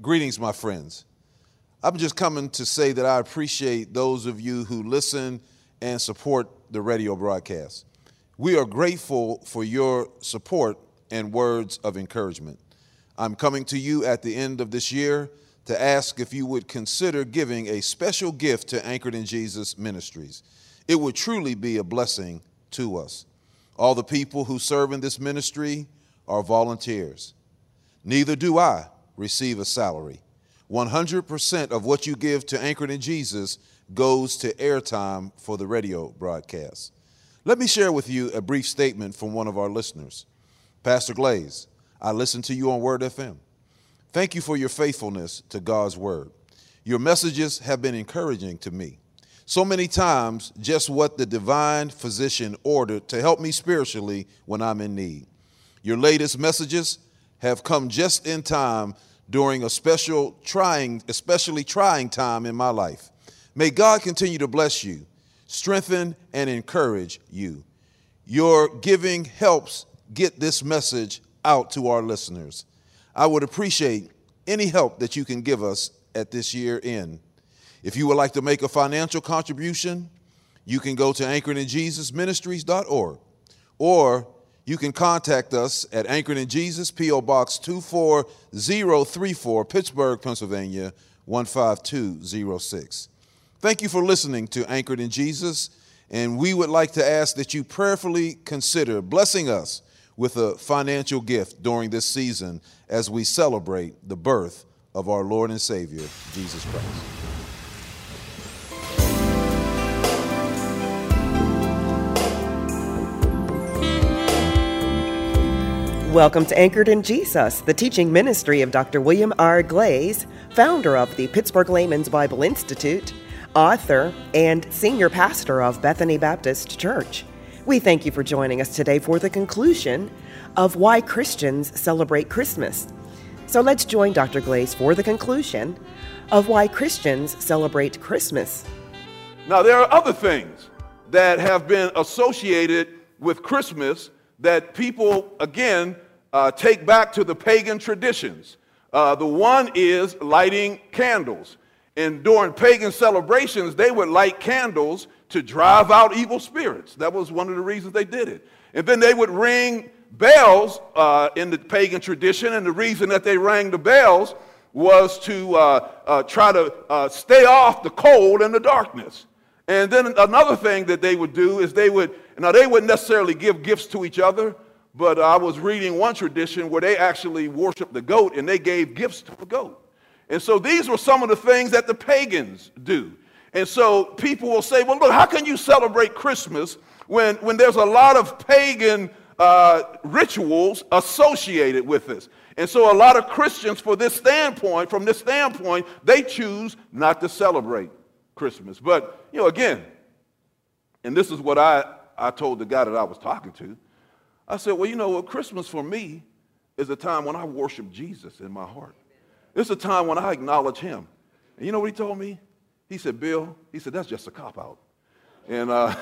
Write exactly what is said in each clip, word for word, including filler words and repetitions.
Greetings, my friends. I'm just coming to say that I appreciate those of you who listen and support the radio broadcast. We are grateful for your support and words of encouragement. I'm coming to you at the end of this year to ask if you would consider giving a special gift to Anchored in Jesus Ministries. It would truly be a blessing to us. All the people who serve in this ministry are volunteers. Neither do I receive a salary. one hundred percent of what you give to Anchored in Jesus goes to airtime for the radio broadcast. Let me share with you a brief statement from one of our listeners. Pastor Glaze, I listen to you on Word F M. Thank you for your faithfulness to God's Word. Your messages have been encouraging to me. So many times, just what the divine physician ordered to help me spiritually when I'm in need. Your latest messages have come just in time during a special trying, especially trying time in my life. May God continue to bless you, strengthen and encourage you. Your giving helps get this message out to our listeners. I would appreciate any help that you can give us at this year end. If you would like to make a financial contribution, you can go to anchored in jesus ministries dot org, or you can contact us at Anchored in Jesus, P O Box two four zero three four, Pittsburgh, Pennsylvania, one five two zero six. Thank you for listening to Anchored in Jesus, and we would like to ask that you prayerfully consider blessing us with a financial gift during this season as we celebrate the birth of our Lord and Savior, Jesus Christ. Welcome to Anchored in Jesus, the teaching ministry of Doctor William R. Glaze, founder of the Pittsburgh Layman's Bible Institute, author, and senior pastor of Bethany Baptist Church. We thank you for joining us today for the conclusion of Why Christians Celebrate Christmas. So let's join Doctor Glaze for the conclusion of Why Christians Celebrate Christmas. Now, there are other things that have been associated with Christmas that people, again, uh, take back to the pagan traditions. Uh, the one is lighting candles. And during pagan celebrations, they would light candles to drive out evil spirits. That was one of the reasons they did it. And then they would ring bells uh, in the pagan tradition, and the reason that they rang the bells was to uh, uh, try to uh, stay off the cold and the darkness. And then another thing that they would do is they would, now they wouldn't necessarily give gifts to each other, but I was reading one tradition where they actually worshiped the goat and they gave gifts to the goat. And so these were some of the things that the pagans do. And so people will say, well, look, how can you celebrate Christmas when, when there's a lot of pagan uh, rituals associated with this? And so a lot of Christians, for this standpoint, from this standpoint, they choose not to celebrate Christmas. But, you know, again, and this is what I, I told the guy that I was talking to. I said, well, you know what, Christmas for me is a time when I worship Jesus in my heart. It's a time when I acknowledge him. And you know what he told me? He said, Bill, he said, that's just a cop-out. And uh,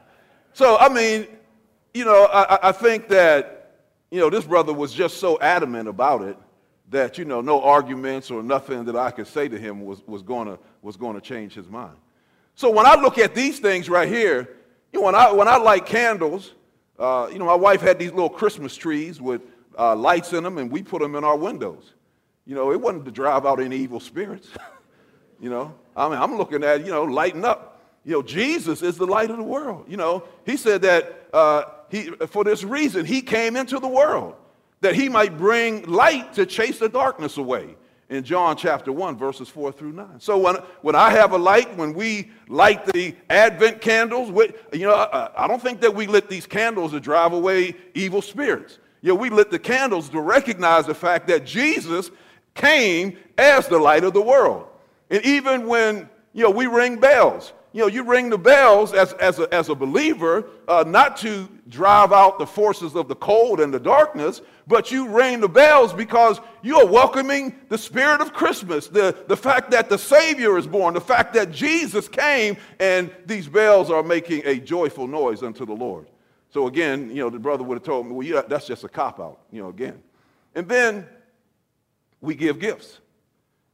so, I mean, you know, I, I think that, you know, this brother was just so adamant about it that, you know, no arguments or nothing that I could say to him was, was going to was going to change his mind. So when I look at these things right here, you know, when I, when I light candles, uh, you know, my wife had these little Christmas trees with uh, lights in them, and we put them in our windows. You know, it wasn't to drive out any evil spirits. You know, I mean, I'm looking at, you know, lighting up. You know, Jesus is the light of the world. You know, he said that uh, he, for this reason, he came into the world, that he might bring light to chase the darkness away. In John chapter one, verses four through nine. So when, when I have a light, when we light the Advent candles, we, you know, I, I don't think that we lit these candles to drive away evil spirits. You know, we lit the candles to recognize the fact that Jesus came as the light of the world. And even when, you know, we ring bells, you know, you ring the bells as, as, a, as a believer, uh, not to drive out the forces of the cold and the darkness, but you ring the bells because you are welcoming the spirit of Christmas, the, the fact that the Savior is born, the fact that Jesus came, and these bells are making a joyful noise unto the Lord. So again, you know, the brother would have told me, well, yeah, that's just a cop-out, you know, again. And then we give gifts.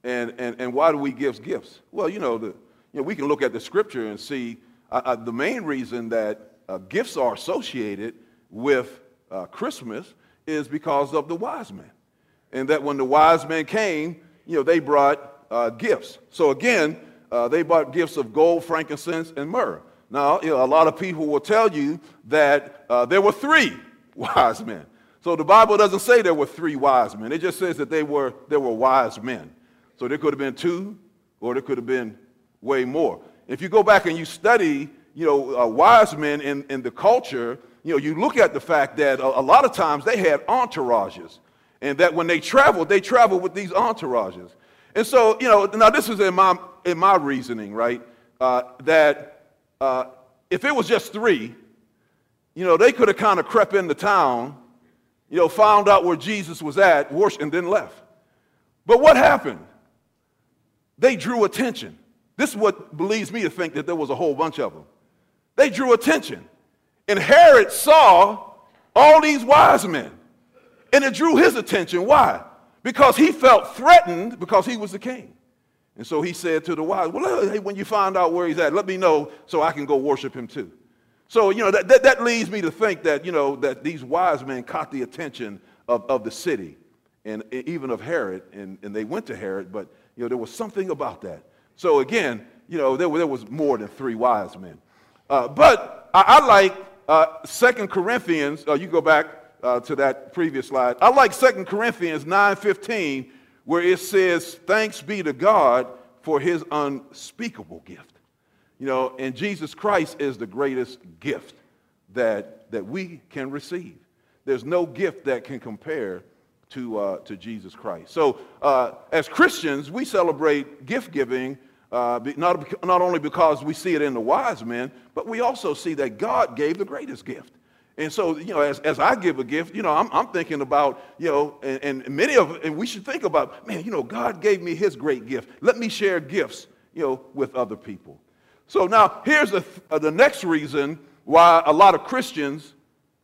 And, and, and why do we give gifts? Well, you know, the, you know, we can look at the scripture and see uh, uh, the main reason that uh, gifts are associated with uh, Christmas is because of the wise men. And that when the wise men came, you know, they brought uh, gifts. So again, uh, they brought gifts of gold, frankincense, and myrrh. Now, you know, a lot of people will tell you that uh, there were three wise men. So the Bible doesn't say there were three wise men. It just says that they were, there were wise men. So there could have been two, or there could have been way more. If you go back and you study, you know, uh, wise men in, in the culture, you know, you look at the fact that a, a lot of times they had entourages, and that when they traveled, they traveled with these entourages. And so, you know, now this is in my in my reasoning, right? Uh, that uh, if it was just three, you know, they could have kind of crept into town, you know, found out where Jesus was at, worshiped, and then left. But what happened? They drew attention. This is what leads me to think that there was a whole bunch of them. They drew attention. And Herod saw all these wise men. And it drew his attention. Why? Because he felt threatened because he was the king. And so he said to the wise, well, hey, when you find out where he's at, let me know so I can go worship him too. So, you know, that, that, that leads me to think that, you know, that these wise men caught the attention of, of the city and even of Herod. And, and they went to Herod, but, you know, there was something about that. So again, you know, there, there was more than three wise men. Uh, but I, I like uh, Second Corinthians, uh, you go back uh, to that previous slide. I like Second Corinthians nine fifteen, where it says, thanks be to God for his unspeakable gift. You know, and Jesus Christ is the greatest gift that, that we can receive. There's no gift that can compare to, uh, to Jesus Christ. So uh, as Christians, we celebrate gift giving uh, not, not only because we see it in the wise men, but we also see that God gave the greatest gift. And so, you know, as, as I give a gift, you know, I'm, I'm thinking about, you know, and, and many of, and we should think about, man, you know, God gave me his great gift. Let me share gifts, you know, with other people. So now here's the, uh, the next reason why a lot of Christians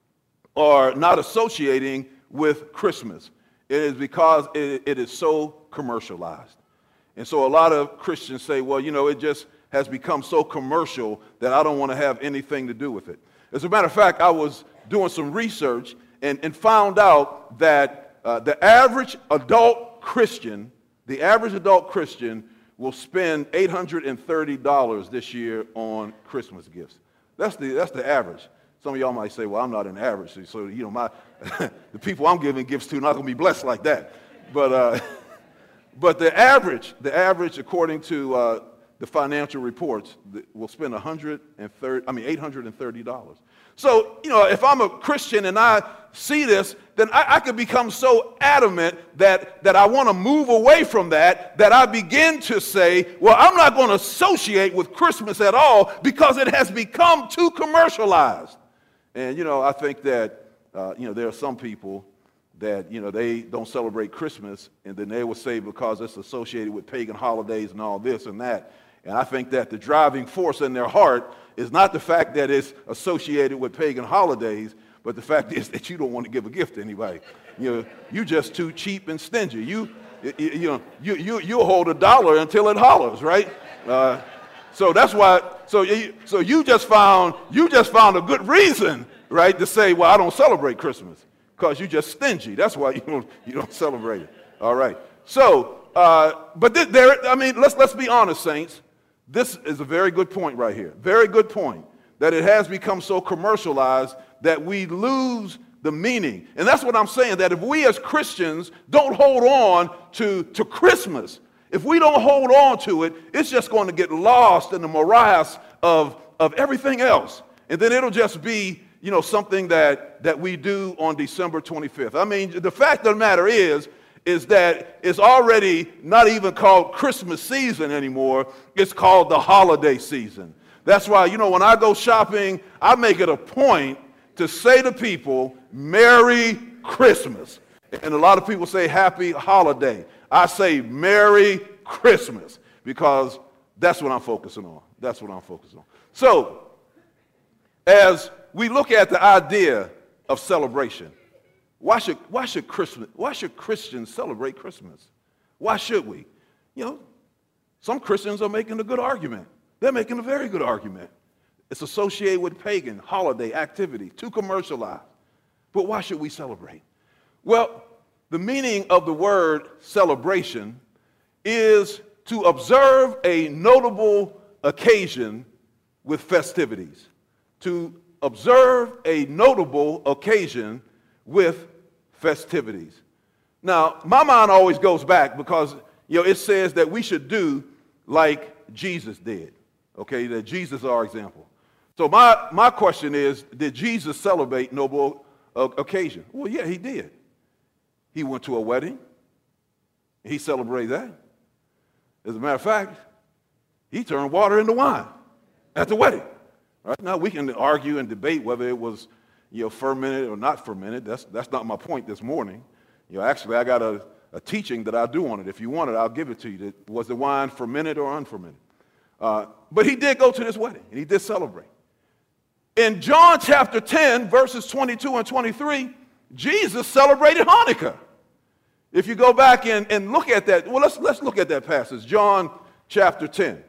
are not associating with Christmas. It is because it, it is so commercialized. And so a lot of Christians say, well, you know, it just has become so commercial that I don't want to have anything to do with it. As a matter of fact, I was doing some research and, and found out that uh, the average adult Christian, the average adult Christian will spend eight hundred thirty dollars this year on Christmas gifts. That's the, that's the average. Some of y'all might say, well, I'm not an average, so, you know, my the people I'm giving gifts to are not going to be blessed like that. But, uh, but the average, the average, according to uh, the financial reports, will spend one hundred thirty, I mean, eight hundred thirty dollars. So, you know, if I'm a Christian and I see this, then I, I could become so adamant that, that I want to move away from that, that I begin to say, well, I'm not going to associate with Christmas at all because it has become too commercialized. And, you know, I think that, uh, you know, there are some people that, you know, they don't celebrate Christmas, and then they will say because it's associated with pagan holidays and all this and that. And I think that the driving force in their heart is not the fact that it's associated with pagan holidays, but the fact is that you don't want to give a gift to anybody. You know, you're just too cheap and stingy. You, you, you know, you, you, you'll hold a dollar until it hollers, right? Uh, so that's why, so you, so you just found, you just found a good reason, right, to say, well, I don't celebrate Christmas, because you're just stingy. That's why you don't, you don't celebrate it. All right. So, uh, but th- there, I mean, let's, let's be honest, saints. This is a very good point right here. Very good point, that it has become so commercialized that we lose the meaning. And that's what I'm saying, that if we as Christians don't hold on to, to Christmas, if we don't hold on to it, it's just going to get lost in the morass of, of everything else. And then it'll just be, you know, something that, that we do on December twenty-fifth. I mean, the fact of the matter is, is that it's already not even called Christmas season anymore. It's called the holiday season. That's why, you know, when I go shopping, I make it a point to say to people, Merry Christmas. And a lot of people say Happy Holiday. I say Merry Christmas because that's what I'm focusing on. That's what I'm focusing on. So, as we look at the idea of celebration, Why should, why should Christmas, why should Christians celebrate Christmas? Why should we? You you know, some Christians are making a good argument. They're making a very good argument. It's associated with pagan holiday activity, too commercialized. But why should we celebrate? Well, the meaning of the word celebration is to observe a notable occasion with festivities. To observe a notable occasion with festivities. Now, my mind always goes back because, you know, it says that we should do like Jesus did. Okay, that Jesus is our example. So my, my question is, did Jesus celebrate noble uh, occasion? Well, yeah, he did. He went to a wedding. He celebrated that. As a matter of fact, he turned water into wine at the wedding. Right? Now, we can argue and debate whether it was, you know, fermented or not fermented. That's, that's not my point this morning. You know, actually, I got a, a teaching that I do on it. If you want it, I'll give it to you. Was the wine fermented or unfermented? Uh, but he did go to this wedding, and he did celebrate. In John chapter ten, verses twenty-two and twenty-three, Jesus celebrated Hanukkah. If you go back and, and look at that, well, let's, let's look at that passage, John chapter ten.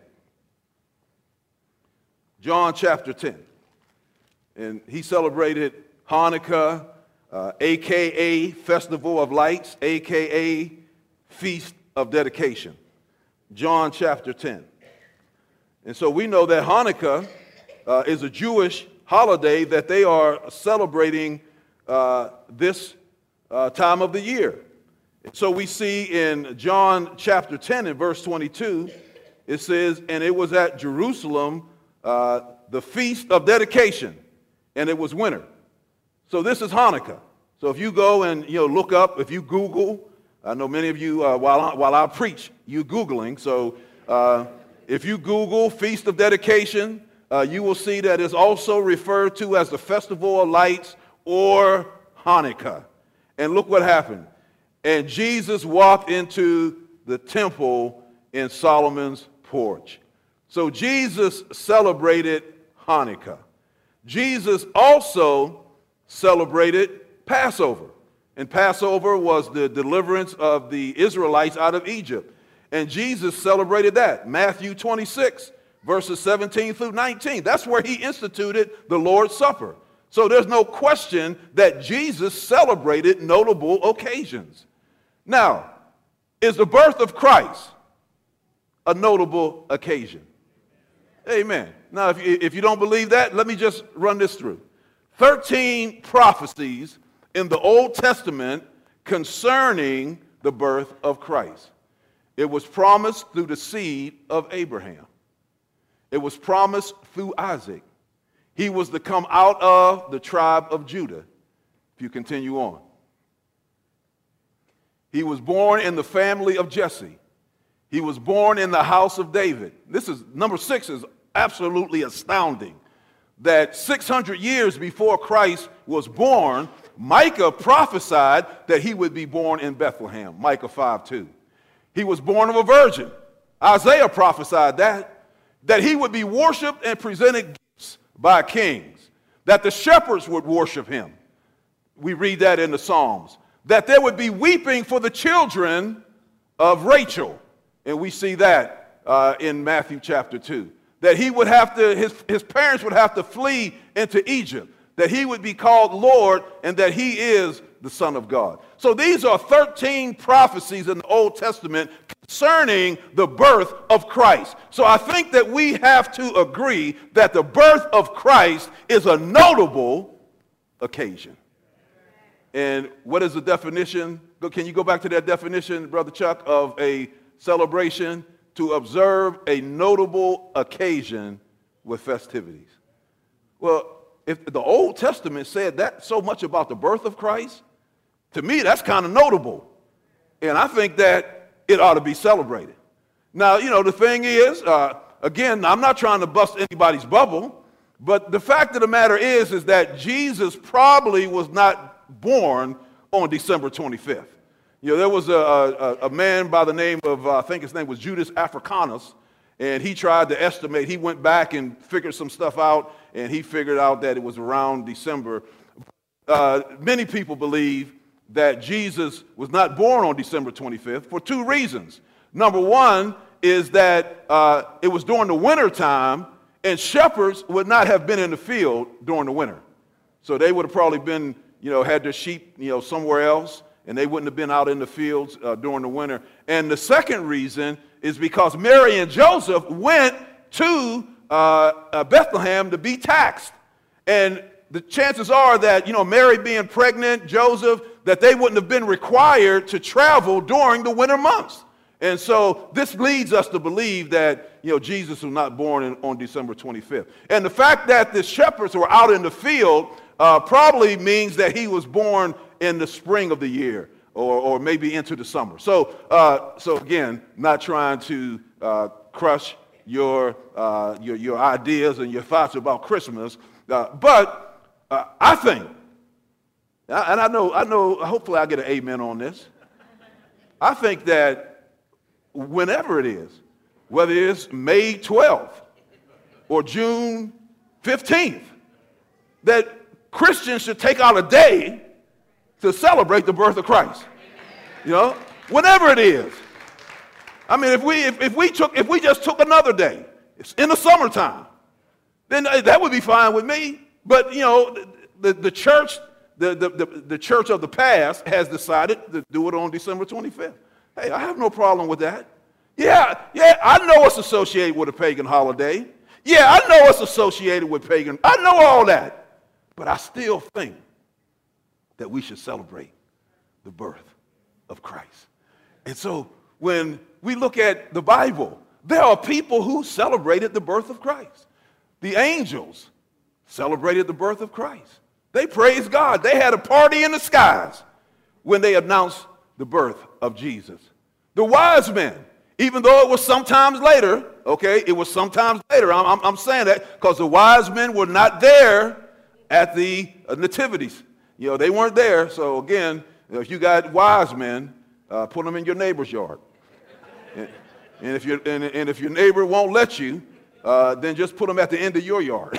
John chapter ten. And he celebrated Hanukkah, uh, a k a. Festival of Lights, a k a. Feast of Dedication. John chapter ten. And so we know that Hanukkah uh, is a Jewish holiday that they are celebrating uh, this uh, time of the year. And so we see in John chapter ten and verse twenty-two, it says, and it was at Jerusalem uh, the Feast of Dedication, and it was winter. So this is Hanukkah. So if you go and, you know, look up, if you Google, I know many of you, uh, while, I, while I preach, you Googling, so uh, if you Google Feast of Dedication, uh, you will see that it's also referred to as the Festival of Lights or Hanukkah. And look what happened. And Jesus walked into the temple in Solomon's porch. So Jesus celebrated Hanukkah. Jesus also celebrated Passover. And Passover was the deliverance of the Israelites out of Egypt. And Jesus celebrated that. Matthew twenty-six, verses seventeen through nineteen. That's where he instituted the Lord's Supper. So there's no question that Jesus celebrated notable occasions. Now, is the birth of Christ a notable occasion? Amen. Now, if you, if you don't believe that, let me just run this through. thirteen prophecies in the Old Testament concerning the birth of Christ. It was promised through the seed of Abraham. It was promised through Isaac. He was to come out of the tribe of Judah. If you continue on. He was born in the family of Jesse. He was born in the house of David. This is, number six is absolutely astounding. That six hundred years before Christ was born, Micah prophesied that he would be born in Bethlehem, Micah five two. He was born of a virgin. Isaiah prophesied that, that he would be worshiped and presented gifts by kings, that the shepherds would worship him. We read that in the Psalms. That there would be weeping for the children of Rachel, and we see that uh, in Matthew chapter two. That he would have to, his, his parents would have to flee into Egypt, that he would be called Lord, and that he is the Son of God. So these are thirteen prophecies in the Old Testament concerning the birth of Christ. So I think that we have to agree that the birth of Christ is a notable occasion. And what is the definition? Can you go back to that definition, Brother Chuck, of a celebration? To observe a notable occasion with festivities. Well, if the Old Testament said that so much about the birth of Christ, to me that's kind of notable. And I think that it ought to be celebrated. Now, you know, the thing is, uh, again, I'm not trying to bust anybody's bubble, but the fact of the matter is, is that Jesus probably was not born on December twenty-fifth. You know, there was a, a, a man by the name of, uh, I think his name was Judas Africanus, and he tried to estimate. He went back and figured some stuff out, and he figured out that it was around December. Uh, many people believe that Jesus was not born on December twenty-fifth for two reasons. Number one is that uh, it was during the winter time, and shepherds would not have been in the field during the winter. So they would have probably been, you know, had their sheep, you know, somewhere else, and they wouldn't have been out in the fields uh, during the winter. And the second reason is because Mary and Joseph went to uh, uh, Bethlehem to be taxed. And the chances are that, you know, Mary being pregnant, Joseph, that they wouldn't have been required to travel during the winter months. And so this leads us to believe that, you know, Jesus was not born in, on December twenty-fifth. And the fact that the shepherds were out in the field uh, probably means that he was born in the spring of the year, or, or maybe into the summer. So, uh, so again, not trying to uh, crush your, uh, your your ideas and your thoughts about Christmas, uh, but uh, I think, and I know, I know, hopefully I get an amen on this. I think that whenever it is, whether it's May twelfth or June fifteenth, that Christians should take out a day to celebrate the birth of Christ. You know, whenever it is. I mean, if we if, if we took if we just took another day, it's in the summertime, then that would be fine with me. But you know, the, the church, the, the, the, the church of the past has decided to do it on December twenty-fifth. Hey, I have no problem with that. Yeah, yeah, I know it's associated with a pagan holiday. Yeah, I know it's associated with pagan. I know all that. But I still think that we should celebrate the birth of Christ. And so when we look at the Bible, there are people who celebrated the birth of Christ. The angels celebrated the birth of Christ. They praised God. They had a party in the skies when they announced the birth of Jesus. The wise men, even though it was sometimes later, okay, it was sometimes later. I'm, I'm, I'm saying that because the wise men were not there at the uh, nativities. You know, they weren't there. So again, if you got wise men, uh, put them in your neighbor's yard. and, and, if you and, and if your neighbor won't let you, uh, then just put them at the end of your yard.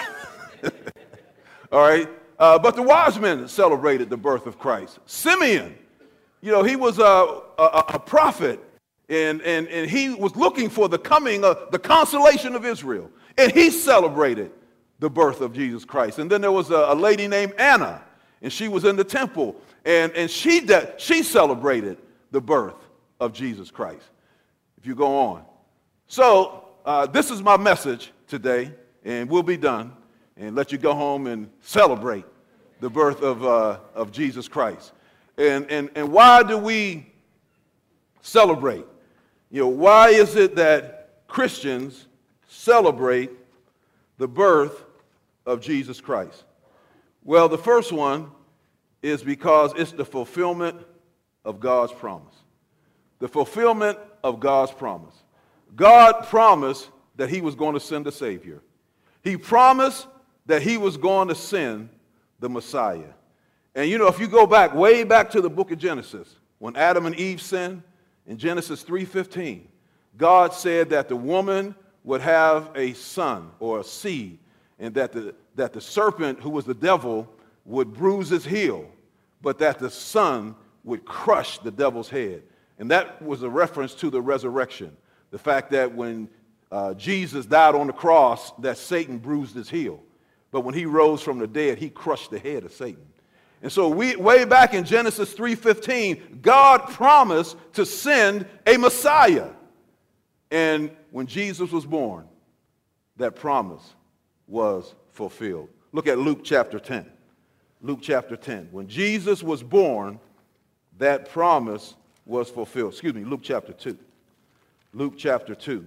All right. Uh, but the wise men celebrated the birth of Christ. Simeon, you know, he was a, a, a prophet, and, and, and he was looking for the coming of the consolation of Israel. And he celebrated the birth of Jesus Christ. And then there was a, a lady named Anna, and she was in the temple, and, and she, de- she celebrated the birth of Jesus Christ. If you go on. So uh, this is my message today, and we'll be done, and let you go home and celebrate the birth of, uh, of Jesus Christ. And, and, and why do we celebrate? You know, why is it that Christians celebrate the birth of Jesus Christ? Well, the first one is because it's the fulfillment of God's promise. The fulfillment of God's promise. God promised that he was going to send a Savior. He promised that he was going to send the Messiah. And you know, if you go back, way back to the book of Genesis, when Adam and Eve sinned, in Genesis three fifteen, God said that the woman would have a son or a seed, and that the, that the serpent, who was the devil, would bruise his heel, but that the son would crush the devil's head. And that was a reference to the resurrection. The fact that when uh, Jesus died on the cross, that Satan bruised his heel. But when he rose from the dead, he crushed the head of Satan. And so we, way back in Genesis three fifteen, God promised to send a Messiah. And when Jesus was born, that promise was fulfilled. Look at Luke chapter ten. Luke chapter ten. When Jesus was born, that promise was fulfilled. Excuse me, Luke chapter two. Luke chapter two.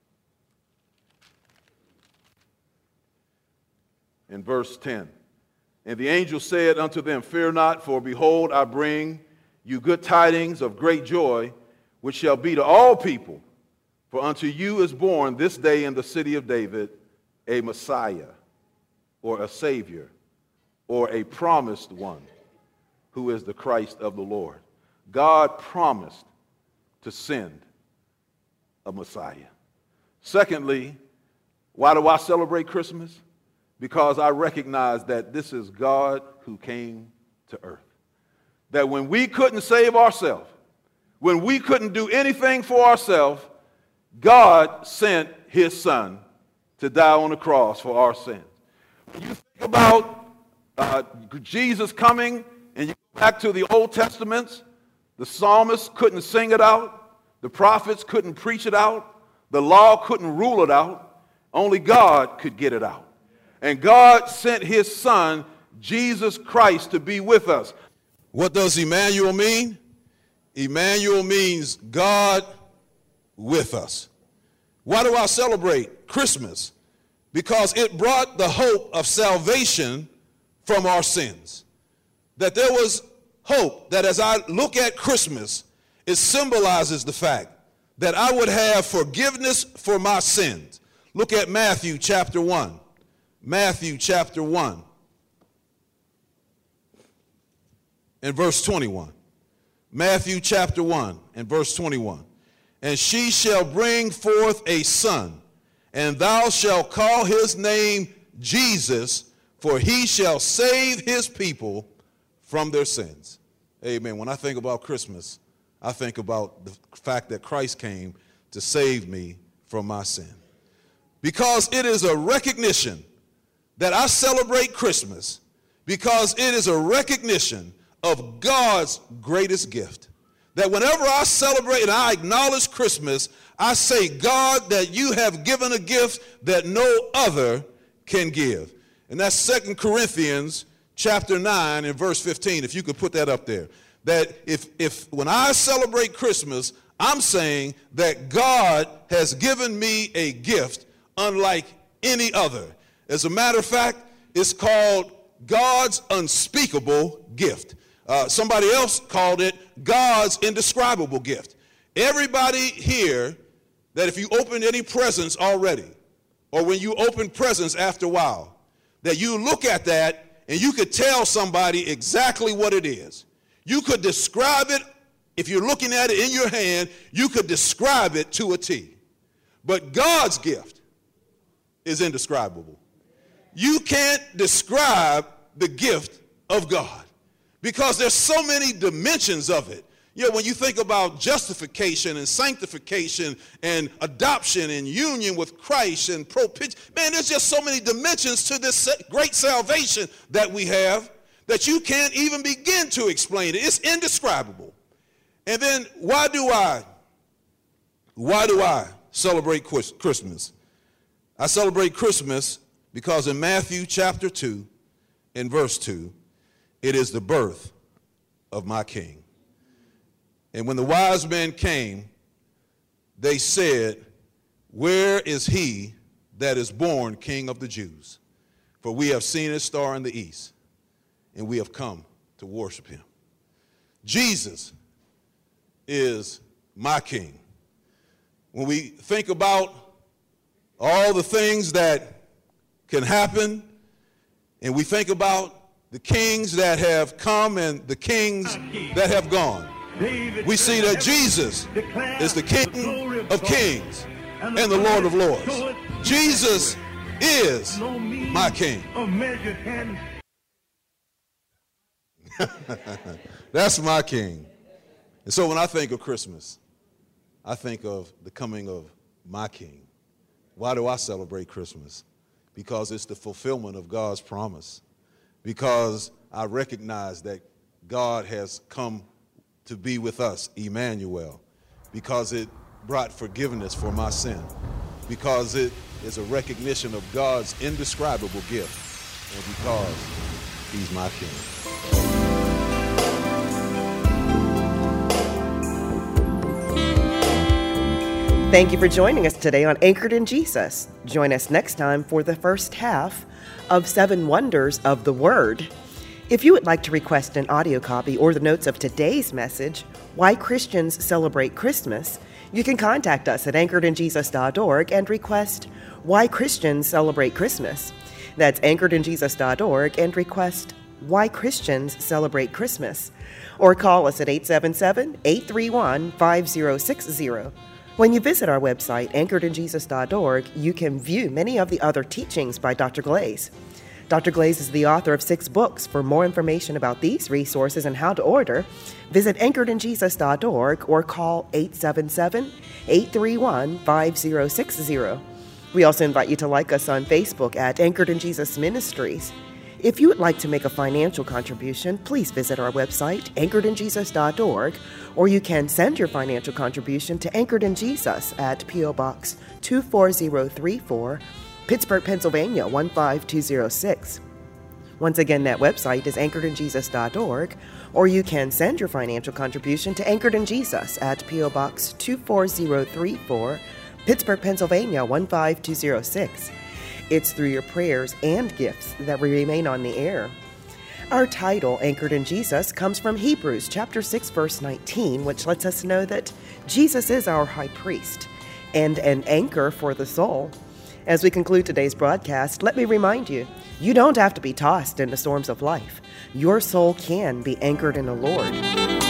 In verse ten. And the angel said unto them, Fear not, for behold, I bring you good tidings of great joy, which shall be to all people. For unto you is born this day in the city of David a Messiah, or a Savior, or a promised one, who is the Christ of the Lord. God promised to send a Messiah. Secondly, why do I celebrate Christmas? Because I recognize that this is God who came to earth. That when we couldn't save ourselves, when we couldn't do anything for ourselves, God sent his son to die on the cross for our sins. When you think about uh, Jesus coming and you go back to the Old Testaments, the psalmists couldn't sing it out, the prophets couldn't preach it out, the law couldn't rule it out, only God could get it out. And God sent his son, Jesus Christ, to be with us. What does Emmanuel mean? Emmanuel means God with us. Why do I celebrate Christmas? Because it brought the hope of salvation from our sins. That there was hope that as I look at Christmas, it symbolizes the fact that I would have forgiveness for my sins. Look at Matthew chapter one. Matthew chapter one and verse twenty-one. Matthew chapter one and verse twenty-one. And she shall bring forth a son, and thou shalt call his name Jesus, for he shall save his people from their sins. Amen. When I think about Christmas, I think about the fact that Christ came to save me from my sin. Because it is a recognition that I celebrate Christmas, because it is a recognition of God's greatest gift. That whenever I celebrate and I acknowledge Christmas, I say, God, that you have given a gift that no other can give. And that's Second Corinthians chapter nine and verse fifteen, if you could put that up there. That if, if when I celebrate Christmas, I'm saying that God has given me a gift unlike any other. As a matter of fact, it's called God's unspeakable gift. Uh, somebody else called it God's indescribable gift. Everybody here, that if you opened any presents already, or when you open presents after a while, that you look at that and you could tell somebody exactly what it is. You could describe it, if you're looking at it in your hand, you could describe it to a T. But God's gift is indescribable. You can't describe the gift of God, because there's so many dimensions of it. You know, when you think about justification and sanctification and adoption and union with Christ and propitiation, man, there's just so many dimensions to this great salvation that we have that you can't even begin to explain it. It's indescribable. And then why do I, why do I celebrate Christmas? I celebrate Christmas because in Matthew chapter two, in verse two, it is the birth of my King. And when the wise men came, they said, where is he that is born King of the Jews? For we have seen his star in the east, and we have come to worship him. Jesus is my King. When we think about all the things that can happen, and we think about the kings that have come and the kings that have gone, we see that Jesus is the King of kings and the Lord of lords. Jesus is my King. That's my King. And so when I think of Christmas, I think of the coming of my King. Why do I celebrate Christmas? Because it's the fulfillment of God's promise. Because I recognize that God has come to be with us, Emmanuel. Because it brought forgiveness for my sin. Because it is a recognition of God's indescribable gift. And because he's my King. Thank you for joining us today on Anchored in Jesus. Join us next time for the first half of Seven Wonders of the Word. If you would like to request an audio copy or the notes of today's message, Why Christians Celebrate Christmas, you can contact us at anchored in jesus dot org and request Why Christians Celebrate Christmas. That's anchored in jesus dot org and request Why Christians Celebrate Christmas. Or call us at eight seven seven, eight three one, five zero six zero. When you visit our website, anchored in jesus dot org, you can view many of the other teachings by Doctor Glaze. Doctor Glaze is the author of six books. For more information about these resources and how to order, visit anchored in jesus dot org or call eight seven seven, eight three one, five zero six zero. We also invite you to like us on Facebook at Anchored in Jesus Ministries. If you would like to make a financial contribution, please visit our website, anchored in jesus dot org, or you can send your financial contribution to Anchored in Jesus at P O Box two four zero three four, Pittsburgh, Pennsylvania one five two zero six. Once again, that website is anchored in jesus dot org, or you can send your financial contribution to Anchored in Jesus at P O Box two four zero three four, Pittsburgh, Pennsylvania one five two zero six. It's through your prayers and gifts that we remain on the air. Our title, Anchored in Jesus, comes from Hebrews chapter six, verse nineteen, which lets us know that Jesus is our high priest and an anchor for the soul. As we conclude today's broadcast, let me remind you, you don't have to be tossed in the storms of life. Your soul can be anchored in the Lord.